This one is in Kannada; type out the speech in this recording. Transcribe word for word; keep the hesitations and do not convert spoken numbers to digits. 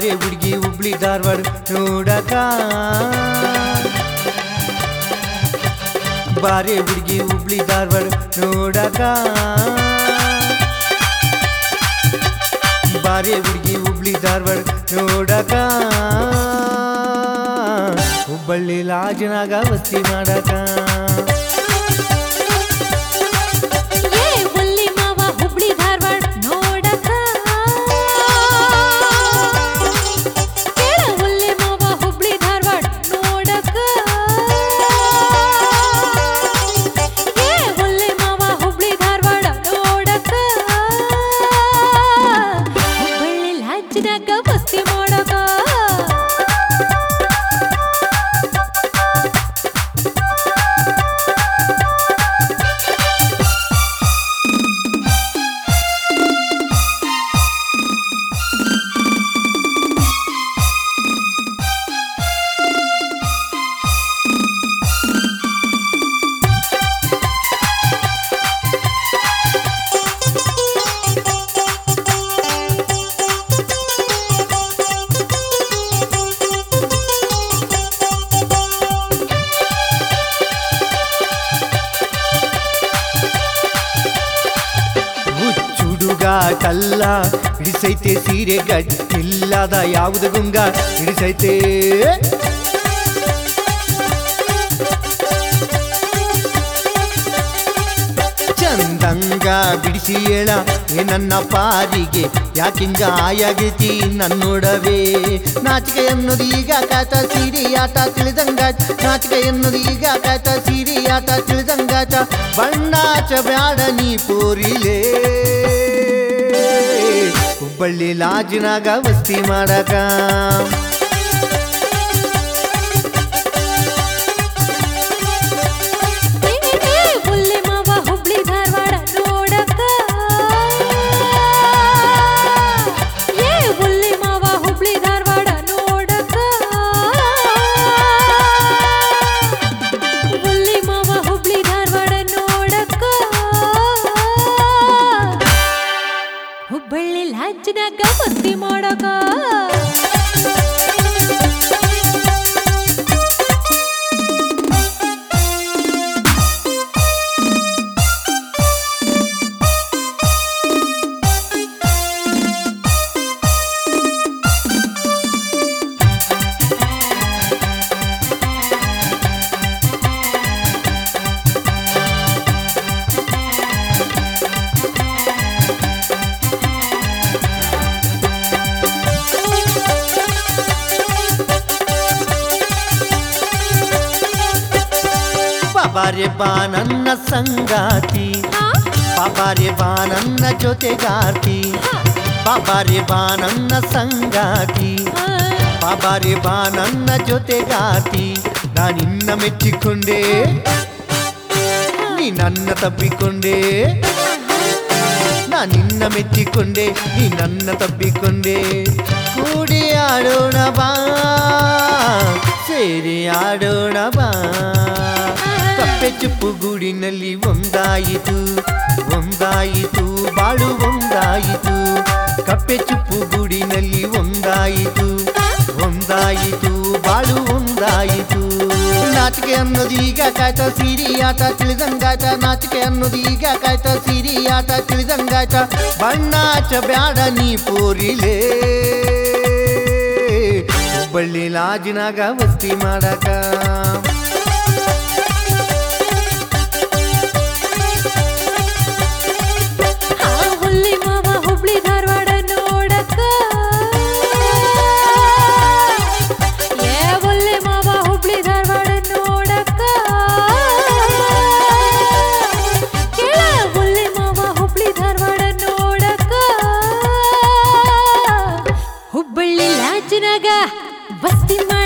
ಬಾರೆ ಹುಡುಗಿ ಹುಬ್ಳಿ ಧಾರವಾಡ ನೋಡಕ ಬಾರೆ ಹುಡುಗಿ ಹುಬ್ಳಿ ಧಾರವಾಡ ನೋಡಕ ಬಾರೆ ಹುಡುಗಿ ಹುಬ್ಳಿ ಧಾರವಾಡ ನೋಡಕ ಹುಬ್ಬಳ್ಳಿ ಲಾಜನಾಗ ವಸ್ತಿ ಮಾಡಕ ಕಲ್ಲ ಹಿಡಿಸೈತೆ ಸೀರೆ ಗಟ್ಟಿಲ್ಲದ ಯಾವುದು ಗುಂಗ ಹಿಡಿಸೈತೆ ಚಂದಂಗ ಬಿಡಿಸಿ ಹೇಳ ಏ ನನ್ನ ಪಾರಿಗೆ ಯಾಕಿಂಗ ಆಯಾಗೈತಿ ನನ್ನೊಡವೆ ನಾಚಿಕೆ ಎನ್ನುವುದು ಈಗ ಕಾತ ಸೀರಿ ಆಟ ತಿಳಿದಂಗಾಟ ನಾಚಿಕೆ ಎನ್ನುವುದು ಈಗ ಕಾತ ಸೀರಿ ಆಟ ತಿಳಿದಂಗಾಟ ಬಣ್ಣಾಚ ಬ್ಯಾಡ ನೀ ಪೋರಿಲೇ ಹುಬ್ಬಳ್ಳಿ ಲಾಜಿನಾಗ ವಸ್ತಿ ಮಾಡಕ ಹುಬ್ಬಳ್ಳಿ ಲಾಜ್ನಾಗ ವಸ್ತಿ ಮಾಡಕ ಬಾಬಾರೆ ಬಾ ನನ್ನ ಸಂಗಾತಿ ಬಾಬಾರೆ ಬಾ ನನ್ನ ಜೊತೆಗಾರ್ತಿ ಬಾಬಾರೆ ಬಾ ನನ್ನ ಸಂಗಾತಿ ಬಾಬಾರೆ ಬಾ ನನ್ನ ಜೊತೆಗಾರ್ತಿ ನಾನಿನ್ನ ಮೆಚ್ಚಿಕೊಂಡೆ ನೀ ನನ್ನ ತಬ್ಬಿಕೊಂಡೆ ನಾನಿನ್ನ ಮೆಚ್ಚಿಕೊಂಡೆ ನೀ ನನ್ನ ತಬ್ಬಿಕೊಂಡೆ ಕೂಡಿ ಆಡೋಣ ಬಾ ಸೇರಿ ಆಡೋಣ ಬಾ ಕಪ್ಪೆ ಚುಪ್ಪು ಗೂಡಿನಲ್ಲಿ ಒಂದಾಯಿತು ಒಂದಾಯಿತು ಬಾಳು ಒಂದಾಯಿತು ಕಪ್ಪೆ ಚುಪ್ಪು ಗೂಡಿನಲ್ಲಿ ಒಂದಾಯಿತು ಒಂದಾಯಿತು ಬಾಳು ಒಂದಾಯಿತು ನಾಚಿಕೆ ಅನ್ನೋದು ಈಗ ಕಾಯ್ತ ಸೀರಿ ಆಟ ತಿಳಿದಂಗಾಟ ನಾಚಿಕೆ ಅನ್ನೋದು ಈಗ ಕಾಯ್ತ ಸೀರಿ ಆಟ ತಿಳಿದಂಗಾಟ ಬಣ್ಣಾಚ ಬ್ಯಾಡ ನೀ ಪೋರಿಲೇ ಹುಬ್ಬಳ್ಳಿ ಲಾಜಿನಾಗ ವಸ್ತಿ ಮಾಡಕ ಹುಬ್ಬಳ್ಳಿ ಲಾಜ್ನಾಗ ವಸ್ತಿ